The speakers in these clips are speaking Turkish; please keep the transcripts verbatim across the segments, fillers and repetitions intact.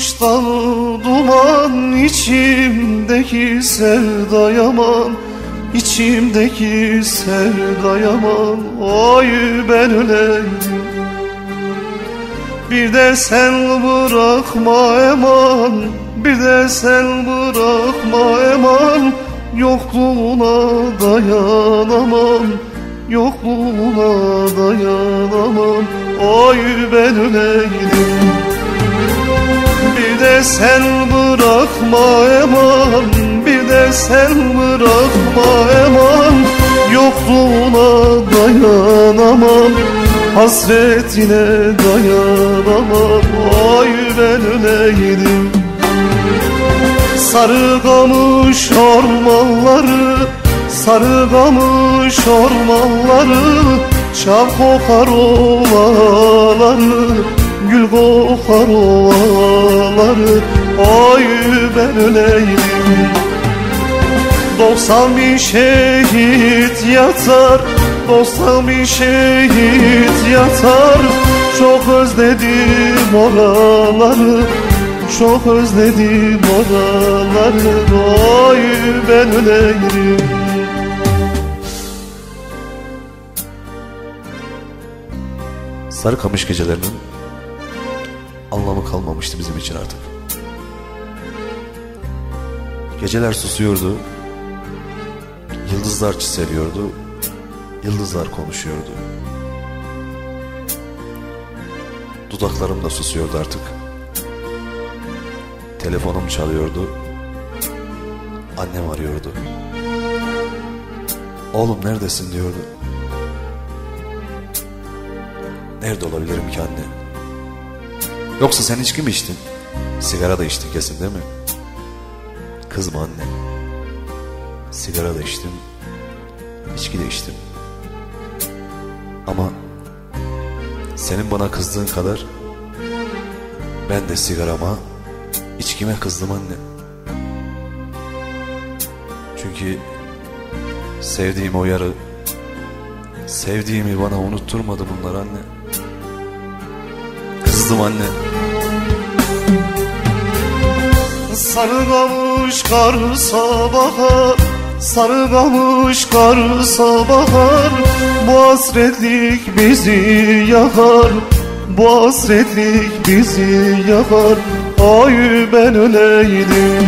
kalmış dal duman, içimdeki sevda yaman, içimdeki sevda yaman. Oy ben öleydim, bir de sen bırakma eman, bir de sen bırakma eman. Yokluğuna dayanamam, yokluğuna dayanamam. Oy ben öleydim, bir de sen bırakma eman, bir de sen bırakma eman. Yokluğuna dayanamam, hasretine dayanamam. Oy ben öleydim. Sarıkamış ormanları, sarıkamış ormanları, çam kokar ovaları, gül kokar ovaları. Oy ben öleydim. Doksan bin şehit yatar, doksan bin şehit yatar. Çok özledim oraları, çok özledim oraları. Oy ben öleydim. Sarıkamış gecelerinin anlamı kalmamıştı bizim için artık. Geceler susuyordu, yıldızlar çiseliyordu, yıldızlar konuşuyordu. Dudaklarım da susuyordu artık. Telefonum çalıyordu, annem arıyordu. Oğlum neredesin diyordu. Nerede olabilirim ki anne? Yoksa sen içki mi içtin? Sigara da içtin kesin değil mi? Kızma anne. Sigara da içtim, içki de içtim. Ama senin bana kızdığın kadar ben de sigarama, İçkime kızdım anne. Çünkü sevdiğim o yarı, sevdiğimi bana unutturmadı bunlar anne. Kızdım anne. Sarıkamış kar sabaha, sarıkamış kar sabahar. Bu hasretlik bizi yakar, bu hasretlik bizi yakar. Oy ben öleydim.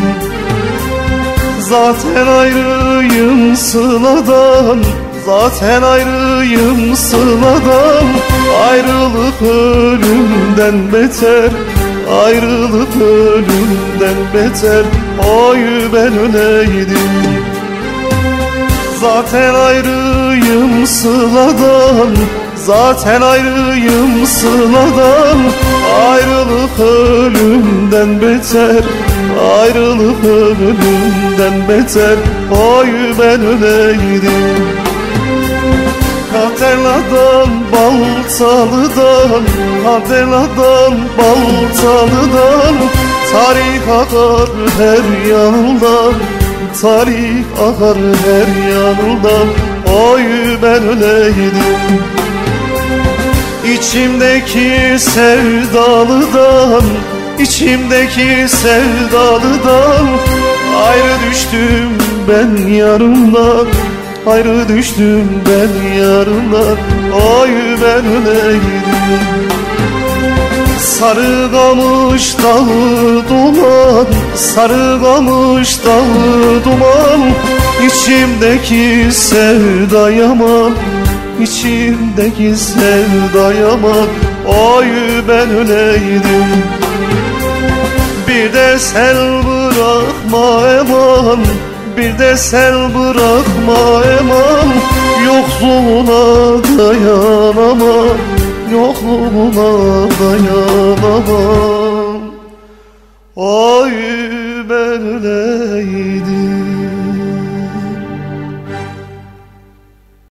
Zaten ayrıyım sıladan, zaten ayrıyım sıladan. Ayrılık ölümden beter, ayrılık ölümden beter. Oy ben öleydim. Zaten ayrıyım sıladan, zaten ayrıyım sıladan. Ayrılık ölümden beter, ayrılık ölümden beter. Oy ben öleydim. Katerladan Baltalı'dan, Katerladan Baltalı'dan. Tarih akar her yanından, tarih akar her yanından. Oy ben öleydim. İçimdeki sevdalıdan, içimdeki sevdalıdan. Ayrı düştüm ben yarımdan, ayrı düştüm ben yarımdan. Oy ben öleydim. Sarıkamış dağı duman, sarıkamış dağı duman. İçimdeki sevda yaman, İçimdeki sevda yaman. Oy ben öleydim. Bir de sen bırakma eman, bir de sen bırakma eman. Yokluğuna dayanamam, yokluğuna dayanamam.